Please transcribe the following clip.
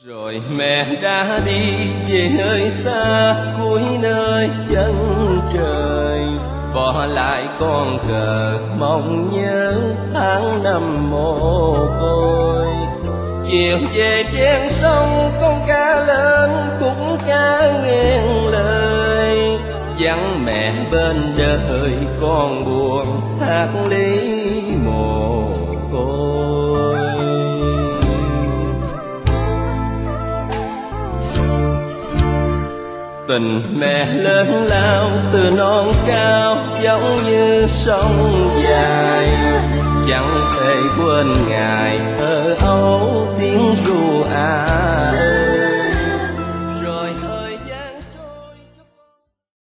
Rồi mẹ đã đi về nơi xa cuối nơi chân trời, bỏ lại con cờ mong nhớ tháng năm mồ côi. Chiều về ven sông con cá lên khúc ca ngàn lời, vắng mẹ bên đời con buồn hát lý mồ côi. Tình mẹ lớn lao từ non cao giống như sông dài, chẳng thể quên ngày thơ ấu tiếng ru ả ơi.